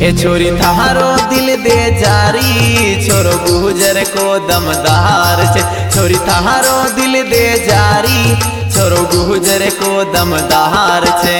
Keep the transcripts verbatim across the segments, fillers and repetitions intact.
ए छोरी थारो दिल दे जारी छोरो गुजर को दमदार छे। छोरी थारो दिल दे जारी छोरो गुजर को दमदार छे।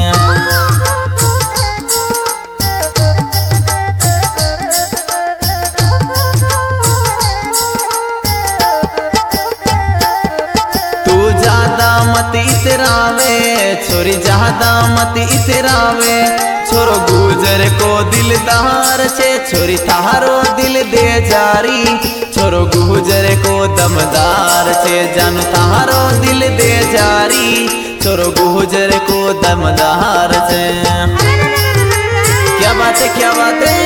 तू ज्यादा मत इतरावे छोरी ज्यादा मत इतरावे छोरो गुजर को दिलदार छे। छोरी थारो दिल दे जारी छोरो गुजर को दमदार छे। जान थारो दिल दे जारी छोरो गुजर को दमदार छे। क्या बात है क्या बात है।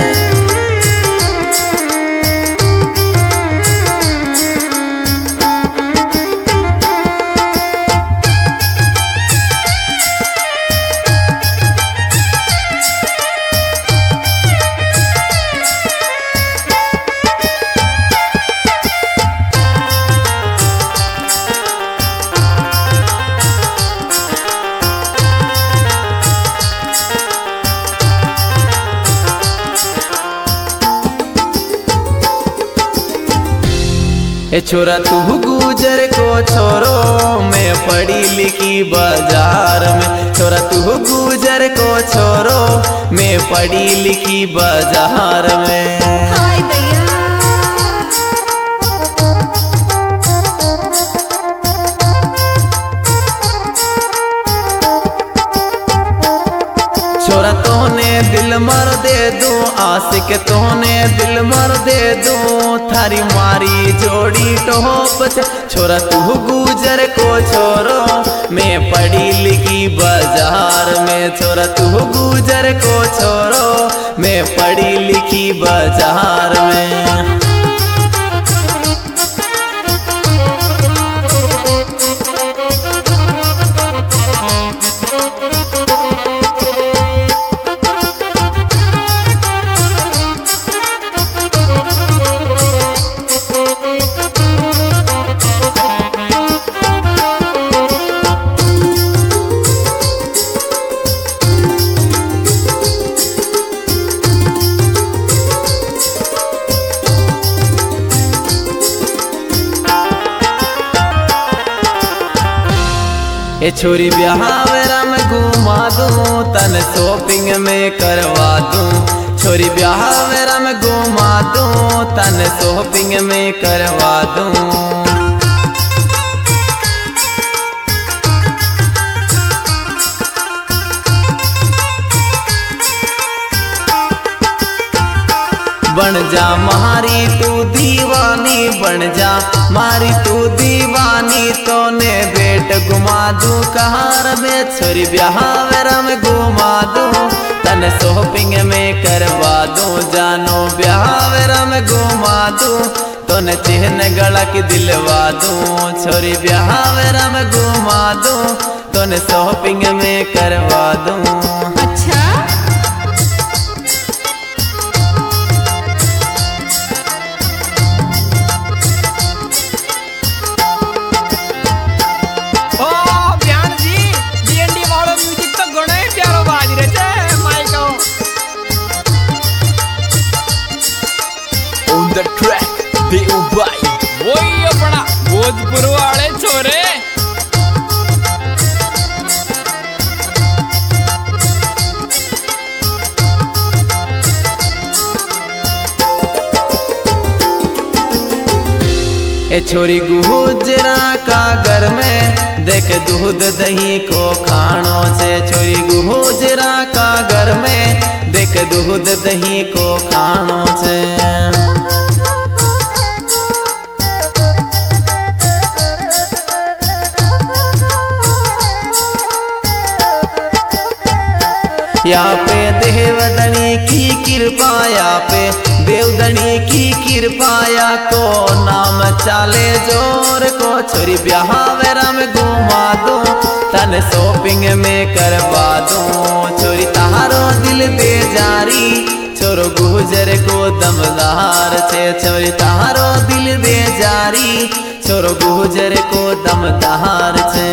ए छोरा तू गुजर को छोरो मैं पढ़ी लिखी बाजार में। छोरा तू गुजर को छोरो मैं पढ़ी लिखी बाजार में। हाय दैया छोरा तोने दिल मर दे दूं आशिक तोने दिल मर दे दूं थारी मारी जोड़ी टोप छे। छोरा तू गुजर को छोरो मैं पढ़ी लिखी बाजार में। छोरा तू गुजर को छोरो मैं पढ़ी लिखी बाजार में। ए छोरी ब्याहवेरा में घुमा दूं तन शॉपिंग में करवा दूं। छोरी ब्याहवेरा में घुमा दूं तन शॉपिंग में करवा दूं। बन जा मारी तू दीवानी बन जा मारी तू दीवानी तोने बेट घुमा दूं कहार में। छोरी ब्याहवेरा में घुमा दूं तन शॉपिंग में करवा दूं। जानो ब्याहवेरा में घुमा दूं तोने चेहन गला की दिलवा दूं। छोरी ब्याहवेरा में घुमा दूं तोने शॉपिंग में करवा दूं। अच्छा The track देव भाई वही अपना भोजपुर वाले छोरे। ए छोरी गुजरा का घर में देख दूध दही को खानो से। छोरी गुजरा का घर में देख दूध दही को खानो से। यहाँ पे देवदनी की कृपा यहाँ पे देवदनी की कृपा या को नाम चाले जोर को। छोरी ब्याहवेरा में घुमा दूं तन शॉपिंग में करवा दूं। छोरी तारो दिल दे जारी छोरो गुजर को दमदार छे। छोरी तारो दिल दे जारी छोरो गुजर को दमदार छे।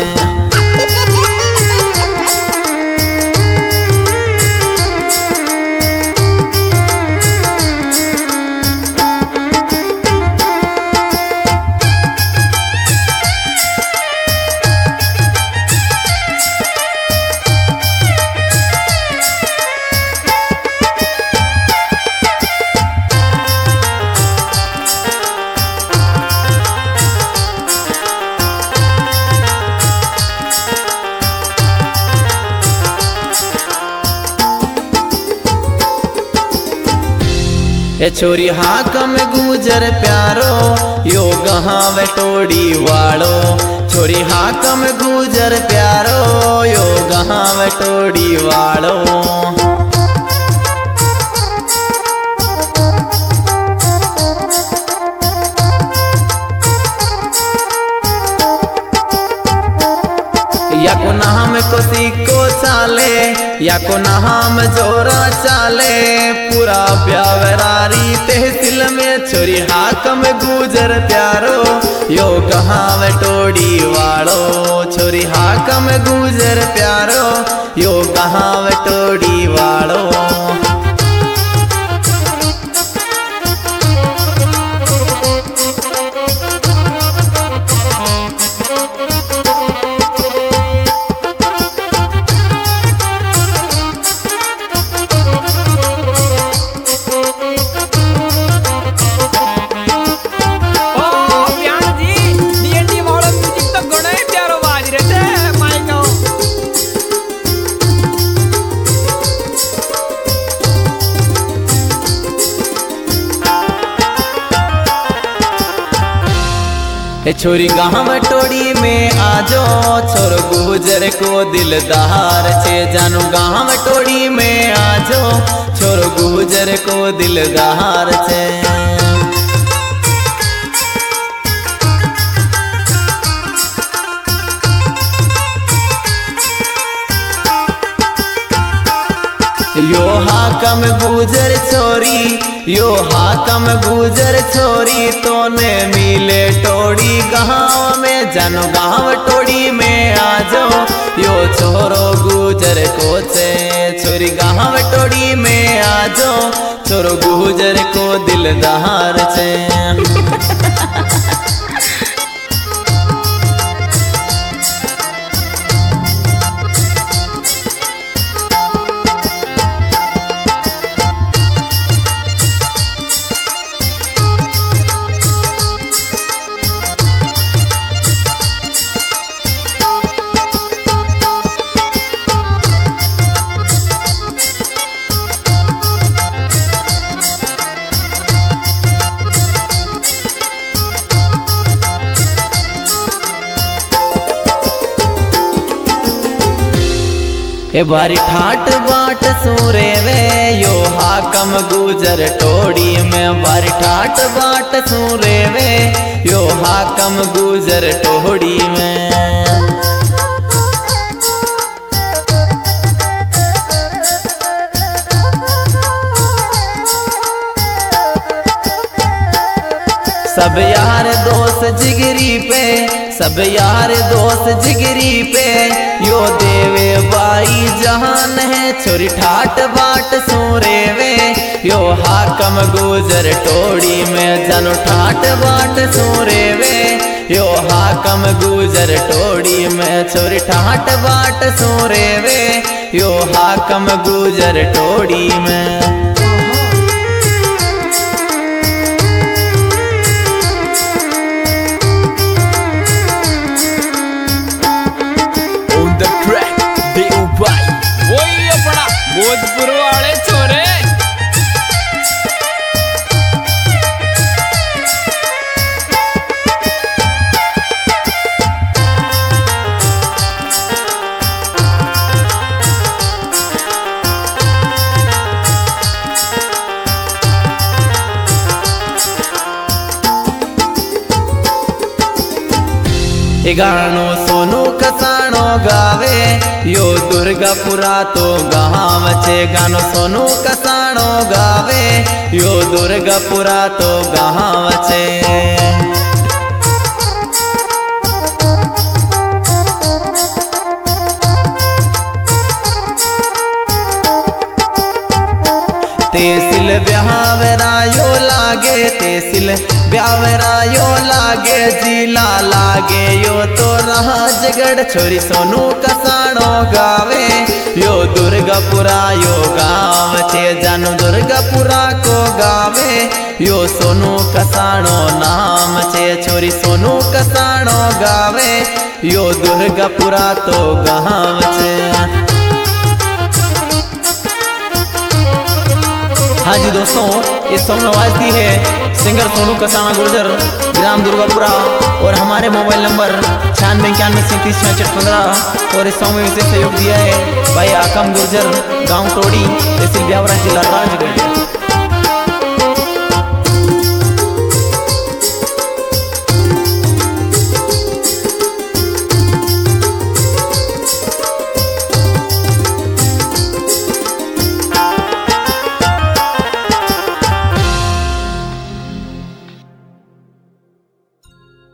ए छोरी हाकम गुजर प्यारो यो गहावे टोड़ी वालो। छोरी हाकम गुजर प्यारो यो गहावे टोड़ी वालो। या को नाम को सीको चाले या को नाम जोरा चाले पूरा प्यावरारी तहसील में। छोरी हाकम गुजर प्यारो यो गहावे टोड़ी वालो। छोरी हाकम गुजर प्यारो यो गहावे टोड़ी वालो। छोरी गाँव टोड़ी में आजो छोरो गुजर को दिलदार छे। जानू गाँव टोड़ी में आजो छोरो गुजर को दिलदार छे। यो हाकम गुजर छोरी यो हाकम गुजर छोरी तोने मिले टोड़ी गाँव में। जानो गाँव टोड़ी में आजो यो छोरो गुजर को छे। छोरी गाँव टोड़ी में आजो छोरो गुजर को दिलदार छे। ए बारी ठाट बाट सूरे वे यो हाकम गुजर टोड़ी में। बारी ठाट बाट सूरे वे यो हाकम गुजर टोड़ी में। सब यार दोस्त जिगरी पे सब यार दोस्त जिगरी पे यो देवे बाई जहान है। छोरी ठाट बाट सूरे वे यो हाकम गुजर टोड़ी में। जानू ठाट बाट सूरे वे यो हाकम गुजर टोड़ी में। छोरी ठाट बाट सूरे वे यो हाकम गुजर टोड़ी में। वही अपना भोजपुर वाले छोरे। गानो सोनू कसाणो गावे यो दुर्गापुरा तो गाँव छे। गानो सोनू कसाणो गावे यो दुर्गापुरा तो गाँव छे। तेसिल ब्यावरायो लागे तेसिल ब्यावरायो लागे जिला लागे यो तो राजगढ़। छोरी सोनू कसाणो गावे यो दुर्गापुरा यो गाँव छे। जानू दुर्गापुरा को गावे यो सोनू कसाणो नाम छे। छोरी सोनू कसाणो गावे यो दुर्गापुरा तो गाँव छे। हाँ जी दोस्तों, इस सॉन्ग में आवाज दी है सिंगर सोनू कसाना गुर्जर, ग्राम दुर्गापुरा। और हमारे मोबाइल नंबर छियानवे इक्यानवे सैंतीस छियासठ पंद्रह। और इस सॉन्ग में विशेष सहयोग दिया है भाई आकम गुर्जर, गाँव टोड़ी, तहसील ब्यावरा, जिला राजगढ़।